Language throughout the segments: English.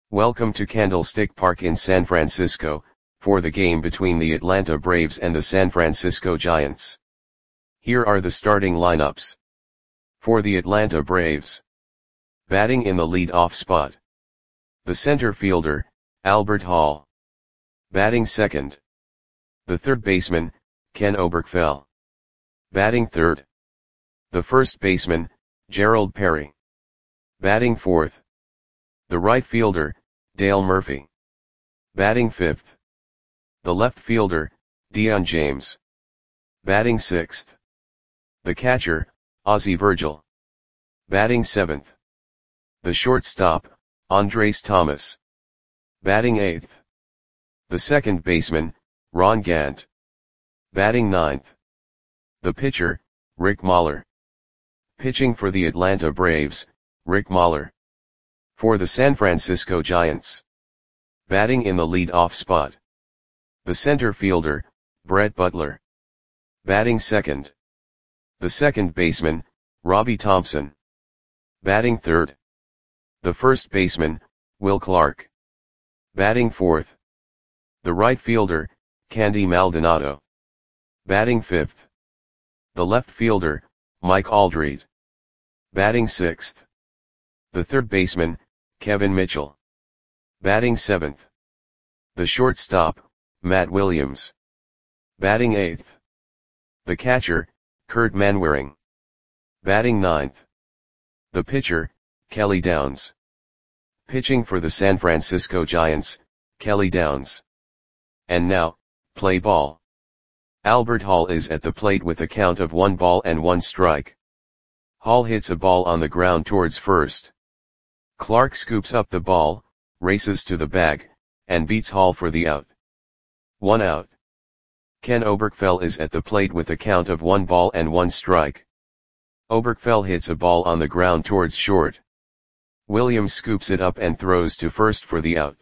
Welcome to Candlestick Park in San Francisco, for the game between the Atlanta Braves and the San Francisco Giants. Here are the starting lineups. For the Atlanta Braves. Batting in the lead-off spot. The center fielder, Albert Hall. Batting second. The third baseman, Ken Oberkfell. Batting third. The first baseman, Gerald Perry. Batting fourth. The right fielder, Dale Murphy. Batting fifth. The left fielder, Dion James. Batting sixth. The catcher, Ozzie Virgil. Batting seventh. The shortstop, Andres Thomas. Batting eighth. The second baseman, Ron Gant. Batting ninth. The pitcher, Rick Mahler. Pitching for the Atlanta Braves, Rick Mahler. For the San Francisco Giants. Batting in the lead-off spot. The center fielder, Brett Butler. Batting second. The second baseman, Robbie Thompson. Batting third. The first baseman, Will Clark. Batting fourth. The right fielder, Candy Maldonado. Batting fifth. The left fielder, Mike Aldrete. Batting sixth. The third baseman, Kevin Mitchell. Batting seventh. The shortstop, Matt Williams. Batting eighth. The catcher, Kurt Manwaring. Batting ninth. The pitcher, Kelly Downs. Pitching for the San Francisco Giants, Kelly Downs. And now, play ball. Albert Hall is at the plate with a count of 1-1 Hall hits a ball on the ground towards first. Clark scoops up the ball, races to the bag, and beats Hall for the out. 1 out. Ken Oberkfell is at the plate with a count of 1-1 Oberkfell hits a ball on the ground towards short. Williams scoops it up and throws to first for the out.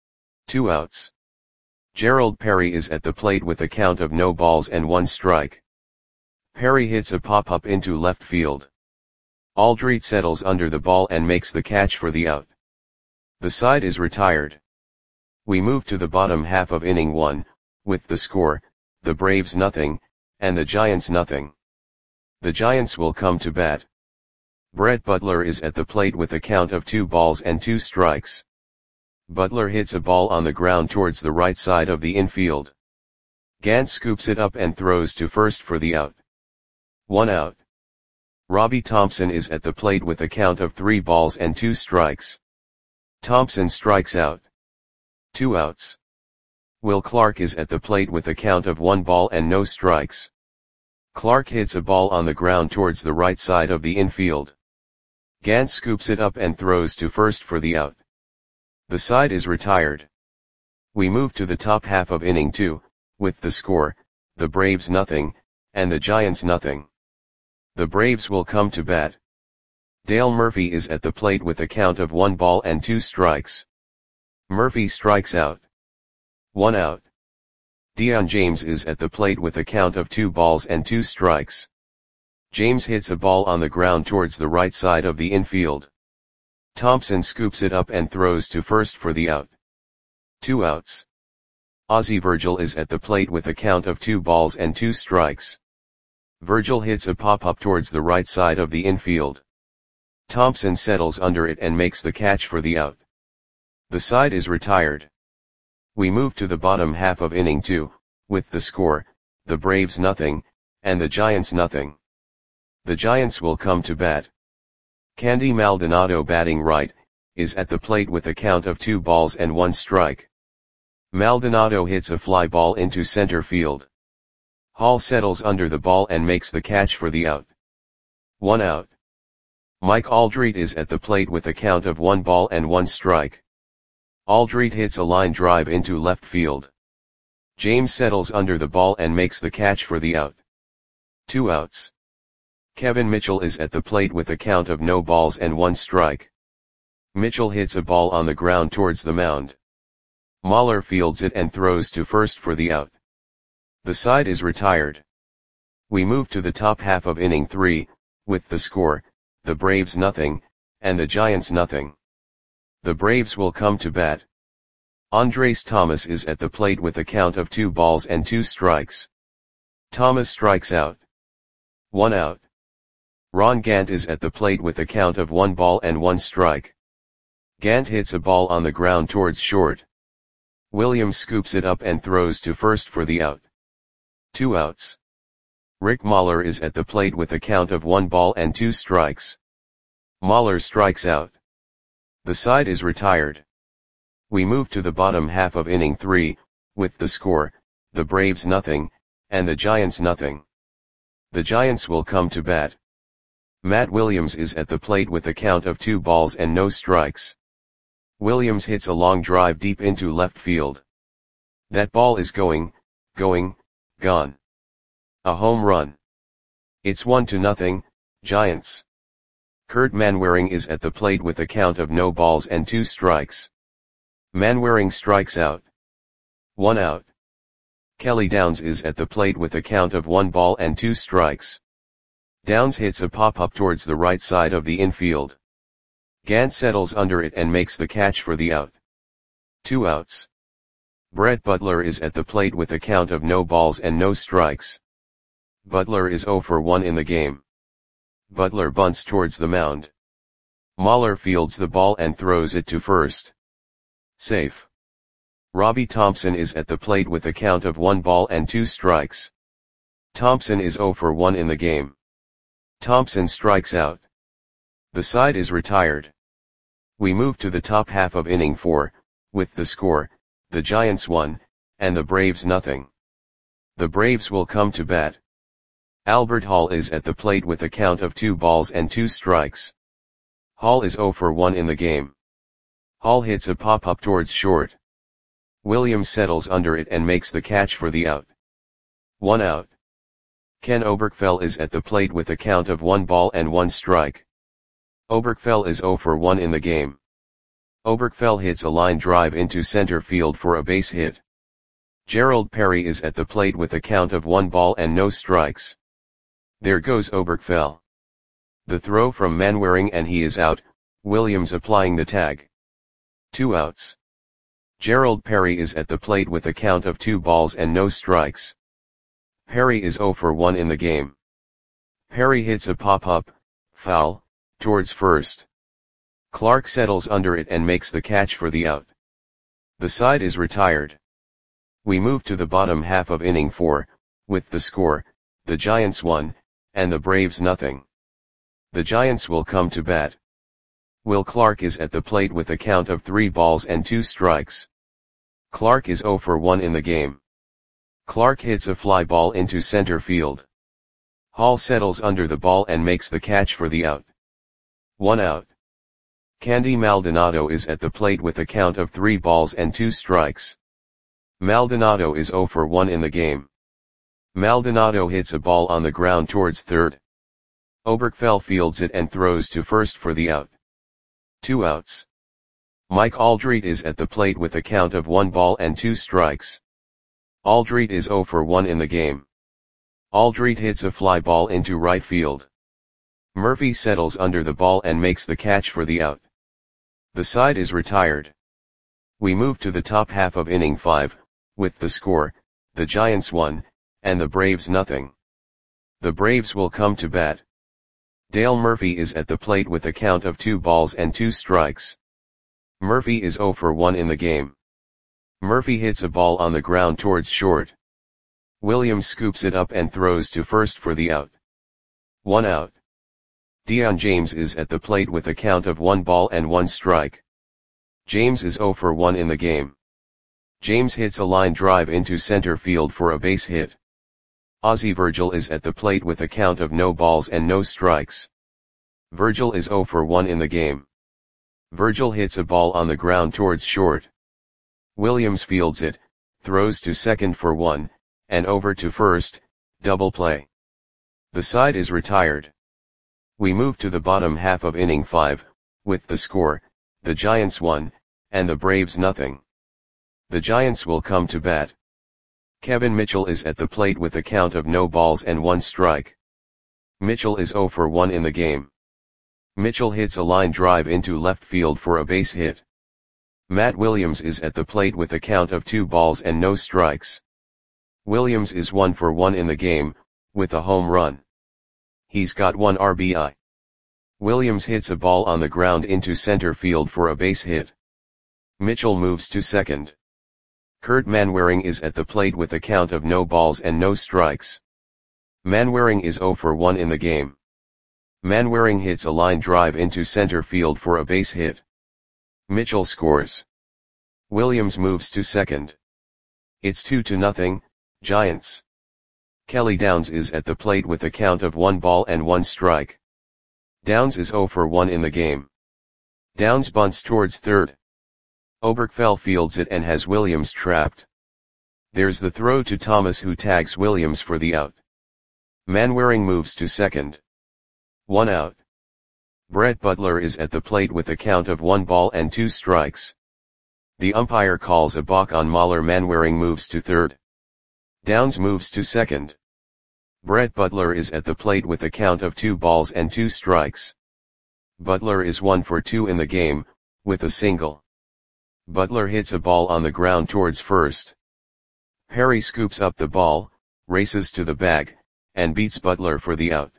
2 outs. Gerald Perry is at the plate with a count of 0-1. Perry hits a pop-up into left field. Aldrete settles under the ball and makes the catch for the out. The side is retired. We move to the bottom half of inning 1, with the score, the Braves 0, and the Giants 0. The Giants will come to bat. Brett Butler is at the plate with a count of 2-2. Butler hits a ball on the ground towards the right side of the infield. Gant scoops it up and throws to first for the out. 1 out. Robbie Thompson is at the plate with a count of 3-2. Thompson strikes out. 2 outs. Will Clark is at the plate with a count of 1-0. Clark hits a ball on the ground towards the right side of the infield. Gant scoops it up and throws to first for the out. The side is retired. We move to the top half of inning 2, with the score, the Braves 0, and the Giants 0. The Braves will come to bat. Dale Murphy is at the plate with a count of 1-2. Murphy strikes out. 1 out. Dion James is at the plate with a count of 2-2. James hits a ball on the ground towards the right side of the infield. Thompson scoops it up and throws to first for the out. 2 outs. Ozzie Virgil is at the plate with a count of 2-2. Virgil hits a pop-up towards the right side of the infield. Thompson settles under it and makes the catch for the out. The side is retired. We move to the bottom half of inning 2, with the score, the Braves 0, and the Giants 0. The Giants will come to bat. Candy Maldonado batting right, is at the plate with a count of 2-1. Maldonado hits a fly ball into center field. Hall settles under the ball and makes the catch for the out. 1 out. Mike Aldrete is at the plate with a count of 1-1. Aldrete hits a line drive into left field. James settles under the ball and makes the catch for the out. 2 outs. Kevin Mitchell is at the plate with a count of 0-1. Mitchell hits a ball on the ground towards the mound. Mahler fields it and throws to first for the out. The side is retired. We move to the top half of inning 3, with the score, the Braves 0, and the Giants 0. The Braves will come to bat. Andres Thomas is at the plate with a count of 2 balls and 2 strikes. Thomas strikes out. 1 out. Ron Gant is at the plate with a count of 1 ball and 1 strike. Gant hits a ball on the ground towards short. Williams scoops it up and throws to first for the out. 2 outs. Rick Mahler is at the plate with a count of 1 ball and 2 strikes. Mahler strikes out. The side is retired. We move to the bottom half of inning 3, with the score, the Braves nothing, and the Giants nothing. The Giants will come to bat. Matt Williams is at the plate with a count of 2 balls and no strikes. Williams hits a long drive deep into left field. That ball is gone. A home run. It's 1-0, Giants. Kurt Manwaring is at the plate with a count of no balls and 2 strikes. Manwaring strikes out. 1 out. Kelly Downs is at the plate with a count of 1 ball and 2 strikes. Downs hits a pop-up towards the right side of the infield. Gant settles under it and makes the catch for the out. 2 outs. Brett Butler is at the plate with a count of no balls and no strikes. Butler is 0 for 1 in the game. Butler bunts towards the mound. Mahler fields the ball and throws it to first. Safe. Robbie Thompson is at the plate with a count of 1 ball and 2 strikes. Thompson is 0 for 1 in the game. Thompson strikes out. The side is retired. We move to the top half of inning 4, with the score, the Giants 1, and the Braves nothing. The Braves will come to bat. Albert Hall is at the plate with a count of 2 balls and 2 strikes. Hall is 0 for 1 in the game. Hall hits a pop-up towards short. Williams settles under it and makes the catch for the out. 1 out. Ken Oberkfell is at the plate with a count of 1 ball and 1 strike. Oberkfell is 0 for 1 in the game. Oberkfell hits a line drive into center field for a base hit. Gerald Perry is at the plate with a count of 1 ball and no strikes. There goes Oberkfell. The throw from Manwaring and he is out, Williams applying the tag. 2 outs. Gerald Perry is at the plate with a count of 2 balls and no strikes. Perry is 0 for 1 in the game. Perry hits a pop-up, foul, towards first. Clark settles under it and makes the catch for the out. The side is retired. We move to the bottom half of inning 4, with the score, the Giants 1, and the Braves nothing. The Giants will come to bat. Will Clark is at the plate with a count of 3 balls and 2 strikes. Clark is 0 for 1 in the game. Clark hits a fly ball into center field. Hall settles under the ball and makes the catch for the out. 1 out. Candy Maldonado is at the plate with a count of 3 balls and 2 strikes. Maldonado is 0 for 1 in the game. Maldonado hits a ball on the ground towards third. Oberkfell fields it and throws to first for the out. 2 outs. Mike Aldrete is at the plate with a count of 1 ball and 2 strikes. Aldrete is 0 for 1 in the game. Aldrete hits a fly ball into right field. Murphy settles under the ball and makes the catch for the out. The side is retired. We move to the top half of inning 5, with the score, the Giants 1, and the Braves nothing. The Braves will come to bat. Dale Murphy is at the plate with a count of 2 balls and 2 strikes. Murphy is 0 for 1 in the game. Murphy hits a ball on the ground towards short. Williams scoops it up and throws to first for the out. 1 out. Dion James is at the plate with a count of 1 ball and 1 strike. James is 0 for 1 in the game. James hits a line drive into center field for a base hit. Ozzie Virgil is at the plate with a count of no balls and no strikes. Virgil is 0 for 1 in the game. Virgil hits a ball on the ground towards short. Williams fields it, throws to second for 1, and over to first, double play. The side is retired. We move to the bottom half of inning 5, with the score, the Giants 1, and the Braves nothing. The Giants will come to bat. Kevin Mitchell is at the plate with a count of no balls and 1 strike. Mitchell is 0 for 1 in the game. Mitchell hits a line drive into left field for a base hit. Matt Williams is at the plate with a count of 2 balls and no strikes. Williams is 1 for 1 in the game, with a home run. He's got 1 RBI. Williams hits a ball on the ground into center field for a base hit. Mitchell moves to second. Kurt Manwaring is at the plate with a count of no balls and no strikes. Manwaring is 0 for 1 in the game. Manwaring hits a line drive into center field for a base hit. Mitchell scores. Williams moves to second. It's 2-0, Giants. Kelly Downs is at the plate with a count of 1 ball and 1 strike. Downs is 0 for 1 in the game. Downs bunts towards third. Oberkfell fields it and has Williams trapped. There's the throw to Thomas, who tags Williams for the out. Manwaring moves to second. 1 out. Brett Butler is at the plate with a count of 1 ball and 2 strikes. The umpire calls a balk on Mahler. Manwaring moves to third. Downs moves to second. Brett Butler is at the plate with a count of 2 balls and 2 strikes. Butler is 1 for 2 in the game, with a single. Butler hits a ball on the ground towards first. Perry scoops up the ball, races to the bag, and beats Butler for the out.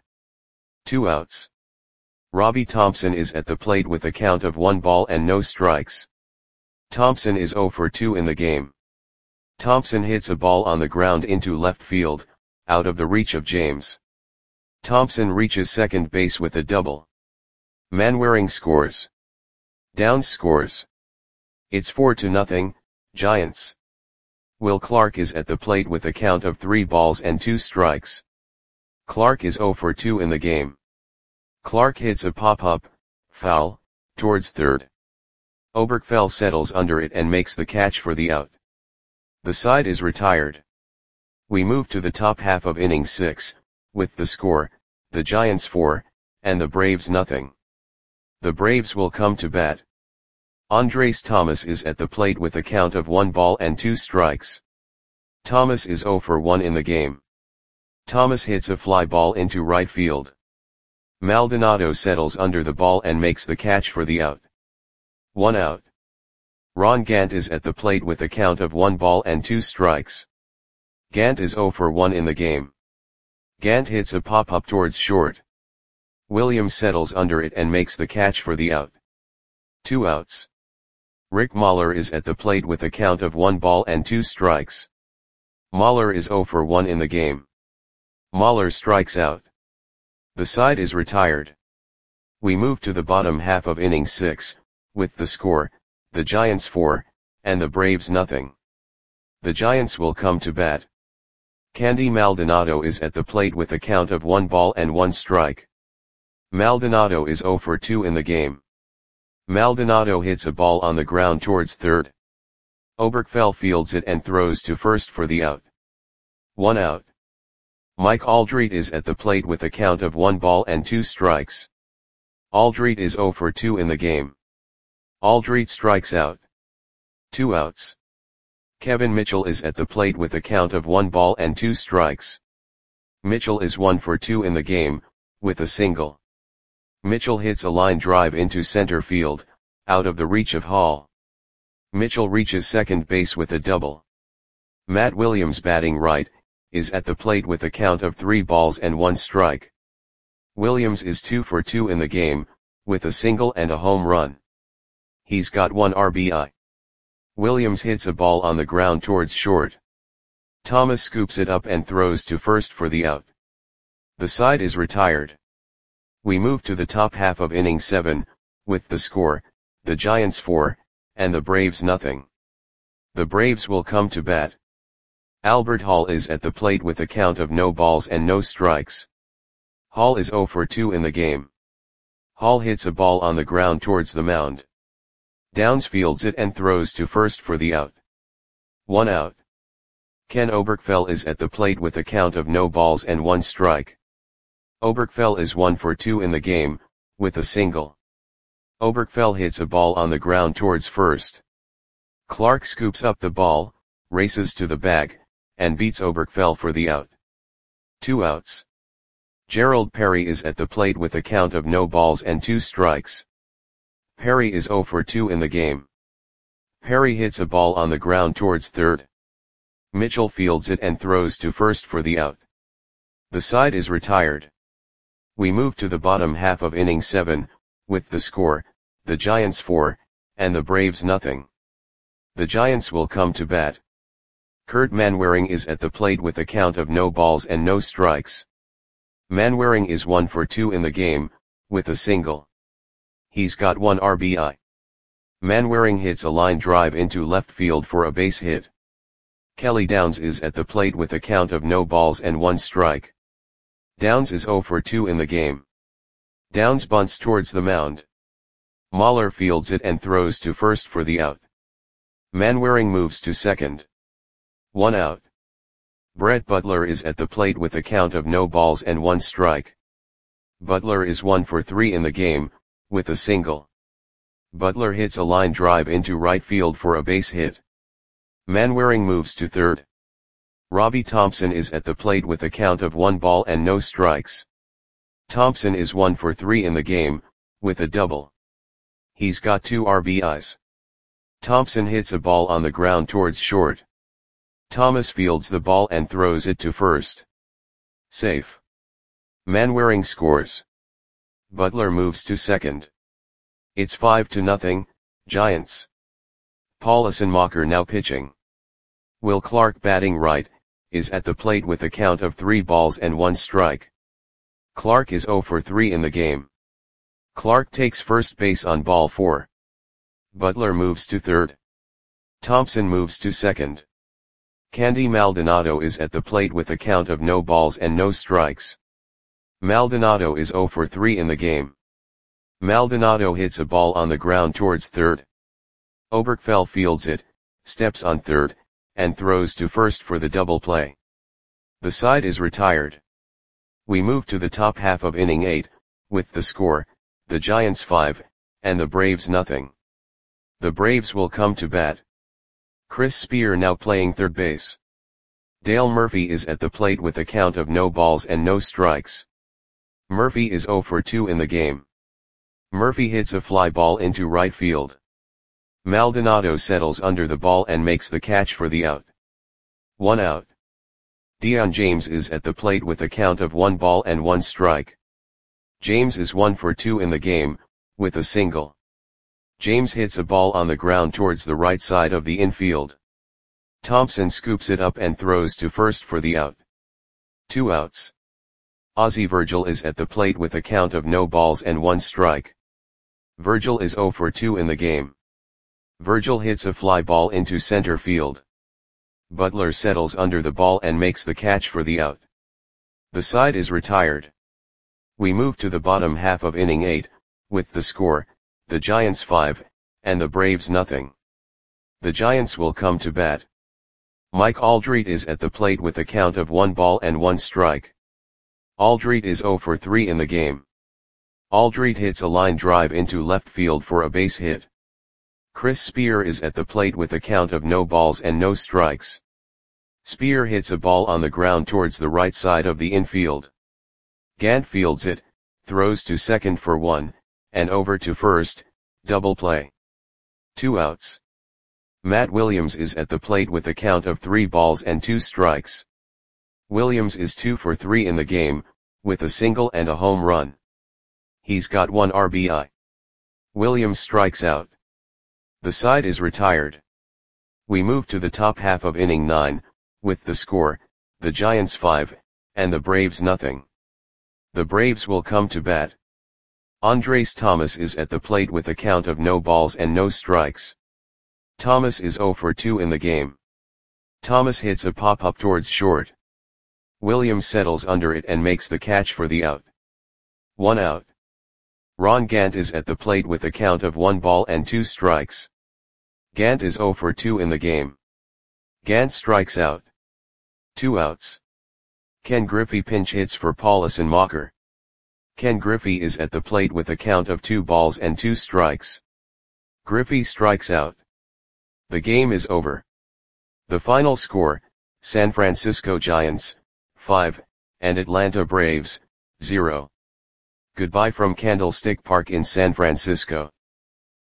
2 outs. Robbie Thompson is at the plate with a count of 1 ball and no strikes. Thompson is 0 for 2 in the game. Thompson hits a ball on the ground into left field, out of the reach of James. Thompson reaches second base with a double. Manwaring scores. Downs scores. It's 4-0, Giants. Will Clark is at the plate with a count of 3 balls and 2 strikes. Clark is 0 for 2 in the game. Clark hits a pop-up, foul, towards third. Oberkfell settles under it and makes the catch for the out. The side is retired. We move to the top half of inning 6, with the score, the Giants 4, and the Braves nothing. The Braves will come to bat. Andres Thomas is at the plate with a count of 1 ball and 2 strikes. Thomas is 0 for 1 in the game. Thomas hits a fly ball into right field. Maldonado settles under the ball and makes the catch for the out. 1 out. Ron Gant is at the plate with a count of 1 ball and 2 strikes. Gant is 0 for 1 in the game. Gant hits a pop-up towards short. Williams settles under it and makes the catch for the out. 2 outs. Rick Mahler is at the plate with a count of 1 ball and 2 strikes. Mahler is 0 for 1 in the game. Mahler strikes out. The side is retired. We move to the bottom half of inning 6, with the score, the Giants 4, and the Braves nothing. The Giants will come to bat. Candy Maldonado is at the plate with a count of 1 ball and 1 strike. Maldonado is 0 for 2 in the game. Maldonado hits a ball on the ground towards third. Oberkfell fields it and throws to first for the out. 1 out. Mike Aldrete is at the plate with a count of 1 ball and 2 strikes. Aldrete is 0 for 2 in the game. Aldrete strikes out. 2 outs. Kevin Mitchell is at the plate with a count of 1 ball and 2 strikes. Mitchell is 1 for 2 in the game, with a single. Mitchell hits a line drive into center field, out of the reach of Hall. Mitchell reaches second base with a double. Matt Williams, batting right, is at the plate with a count of 3 balls and 1 strike. Williams is 2 for 2 in the game, with a single and a home run. He's got 1 RBI. Williams hits a ball on the ground towards short. Thomas scoops it up and throws to first for the out. The side is retired. We move to the top half of inning 7, with the score, the Giants 4, and the Braves nothing. The Braves will come to bat. Albert Hall is at the plate with a count of no balls and no strikes. Hall is 0 for 2 in the game. Hall hits a ball on the ground towards the mound. Downs fields it and throws to first for the out. 1 out. Ken Oberkfell is at the plate with a count of no balls and 1 strike. Oberkfell is 1 for 2 in the game, with a single. Oberkfell hits a ball on the ground towards first. Clark scoops up the ball, races to the bag, and beats Oberkfell for the out. 2 outs. Gerald Perry is at the plate with a count of no balls and 2 strikes. Perry is 0 for 2 in the game. Perry hits a ball on the ground towards third. Mitchell fields it and throws to first for the out. The side is retired. We move to the bottom half of inning 7, with the score, the Giants 4, and the Braves nothing. The Giants will come to bat. Kurt Manwaring is at the plate with a count of no balls and no strikes. Manwaring is 1 for 2 in the game, with a single. He's got 1 RBI. Manwaring hits a line drive into left field for a base hit. Kelly Downs is at the plate with a count of no balls and 1 strike. Downs is 0 for 2 in the game. Downs bunts towards the mound. Mahler fields it and throws to first for the out. Manwaring moves to second. 1 out. Brett Butler is at the plate with a count of no balls and 1 strike. Butler is 1 for 3 in the game, with a single. Butler hits a line drive into right field for a base hit. Manwaring moves to third. Robbie Thompson is at the plate with a count of 1 ball and no strikes. Thompson is 1 for 3 in the game, with a double. He's got 2 RBIs. Thompson hits a ball on the ground towards short. Thomas fields the ball and throws it to first. Safe. Manwaring scores. Butler moves to second. It's 5-0, Giants. Paulison Mocker now pitching. Will Clark batting right, is at the plate with a count of 3 balls and 1 strike. Clark is 0 for 3 in the game. Clark takes first base on ball 4. Butler moves to third. Thompson moves to second. Candy Maldonado is at the plate with a count of no balls and no strikes. Maldonado is 0 for 3 in the game. Maldonado hits a ball on the ground towards third. Oberkfell fields it, steps on third, and throws to first for the double play. The side is retired. We move to the top half of inning 8, with the score, the Giants 5, and the Braves nothing. The Braves will come to bat. Chris Spear now playing third base. Dale Murphy is at the plate with a count of no balls and no strikes. Murphy is 0 for 2 in the game. Murphy hits a fly ball into right field. Maldonado settles under the ball and makes the catch for the out. 1 out. Dion James is at the plate with a count of 1 ball and 1 strike. James is 1 for 2 in the game, with a single. James hits a ball on the ground towards the right side of the infield. Thompson scoops it up and throws to first for the out. 2 outs. Ozzie Virgil is at the plate with a count of no balls and 1 strike. Virgil is 0 for 2 in the game. Virgil hits a fly ball into center field. Butler settles under the ball and makes the catch for the out. The side is retired. We move to the bottom half of inning 8, with the score, the Giants 5, and the Braves nothing. The Giants will come to bat. Mike Aldrete is at the plate with a count of 1 ball and 1 strike. Aldrete is 0 for 3 in the game. Aldrete hits a line drive into left field for a base hit. Chris Spear is at the plate with a count of no balls and no strikes. Spear hits a ball on the ground towards the right side of the infield. Gant fields it, throws to second for 1, and over to first, double play. 2 outs. Matt Williams is at the plate with a count of 3 balls and 2 strikes. Williams is 2 for 3 in the game, with a single and a home run. He's got 1 RBI. Williams strikes out. The side is retired. We move to the top half of inning 9, with the score, the Giants 5, and the Braves nothing. The Braves will come to bat. Andres Thomas is at the plate with a count of no balls and no strikes. Thomas is 0 for 2 in the game. Thomas hits a pop-up towards short. Williams settles under it and makes the catch for the out. 1 out. Ron Gant is at the plate with a count of 1 ball and 2 strikes. Gant is 0 for 2 in the game. Gant strikes out. 2 outs. Ken Griffey pinch hits for Paulison Mocker. Ken Griffey is at the plate with a count of 2 balls and 2 strikes. Griffey strikes out. The game is over. The final score, San Francisco Giants, 5, and Atlanta Braves, 0. Goodbye from Candlestick Park in San Francisco.